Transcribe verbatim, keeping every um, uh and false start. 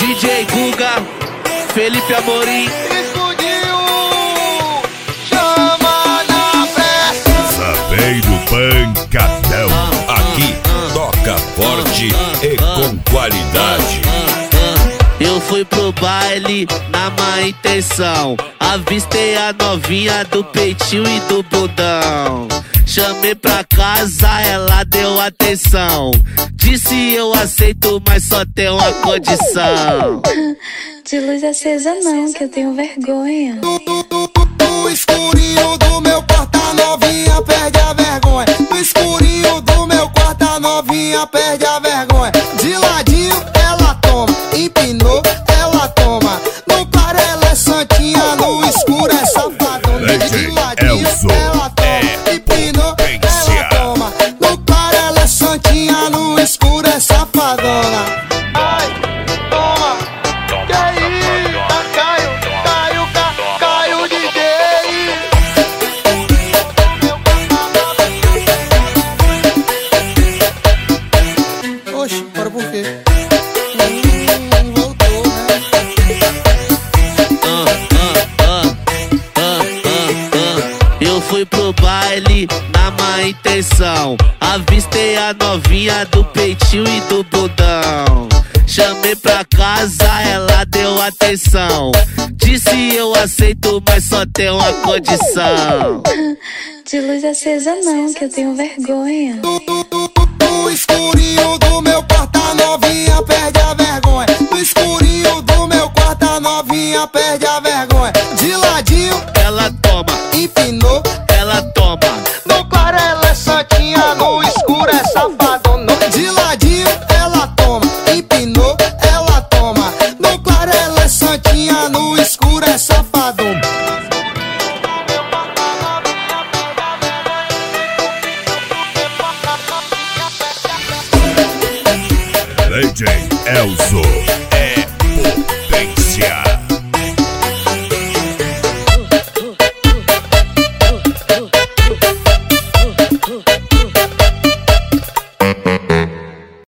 D J Guga, Felipe Amorim. Explodiu, chama na festa. Sapeiro Pancadão. Aqui toca forte e com qualidade. Eu fui pro baile na má intenção, avistei a novinha do peitinho e do bundão. Chamei pra casa, ela deu atenção. Disse eu aceito, mas só tem uma condição. De luz acesa não, que eu tenho vergonha. No escurinho do meu quarto a novinha perde a vergonha. No escurinho do meu quarto a novinha perde a vergonha. De ladinho ela toma, empinou ela toma. No claro ela é santinha, no escuro é safadona. De ladinho ela toma, empinou ela toma. No claro ela é santinha, no escuro é safadona. Ai, toma, que isso? Caiu, caiu, ca- caiu o D J. Oxi, bora por quê? Hum, voltou, né? Eu fui pro baile na má intenção, avistei a novinha do peitinho e do bundão. Chamei pra casa, ela deu atenção. Disse eu aceito, mas só tem uma condição. De luz acesa não, que eu tenho vergonha. No escurinho do meu quarto a novinha perde a vergonha. No escurinho do meu quarto a novinha perde a vergonha. De ladinho Ela toma, empinou, ela toma. no claro ela é santinha, no escuro é safadona. De ladinho ela toma, empinou, ela toma. No claro ela é santinha, no escuro é safadona. D J Elzo.